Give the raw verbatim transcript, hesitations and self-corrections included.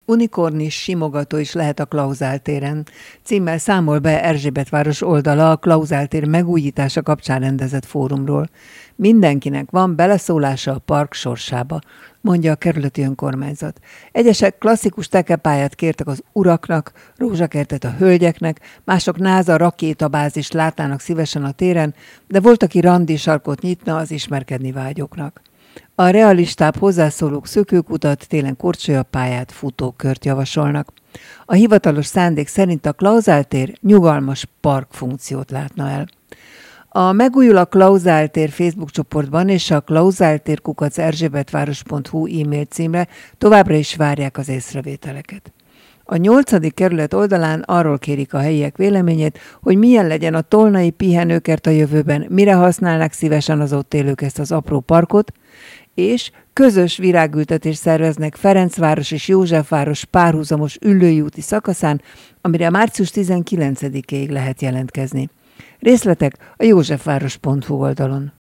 Unikornis simogató is lehet a Klauzál téren. Címmel számol be Erzsébetváros oldala a Klauzál tér megújítása kapcsán rendezett fórumról. Mindenkinek van beleszólása a park sorsába, mondja a kerületi önkormányzat. Egyesek klasszikus tekepályát kértek az uraknak, rózsakertet a hölgyeknek, mások NASA rakétabázist látnának szívesen a téren, de volt, aki randi sarkot nyitna az ismerkedni vágyoknak. A realistább hozzászólók szökőkutat, télen korcsolyapályát, futókört javasolnak. A hivatalos szándék szerint a Klauzál tér nyugalmas park funkciót látna el. A Megújul a Klauzál tér Facebook csoportban és a klauzáltér kukac erzsébetváros pont hu e-mail címre továbbra is várják az észrevételeket. A nyolcadik kerület oldalán arról kérik a helyiek véleményét, hogy milyen legyen a tolnai pihenőkert a jövőben, mire használnák szívesen az ott élők ezt az apró parkot, és közös virágültetést szerveznek Ferencváros és Józsefváros párhuzamos Üllői úti szakaszán, amire március tizenkilencedikéig lehet jelentkezni. Részletek a józsefváros pont hu oldalon.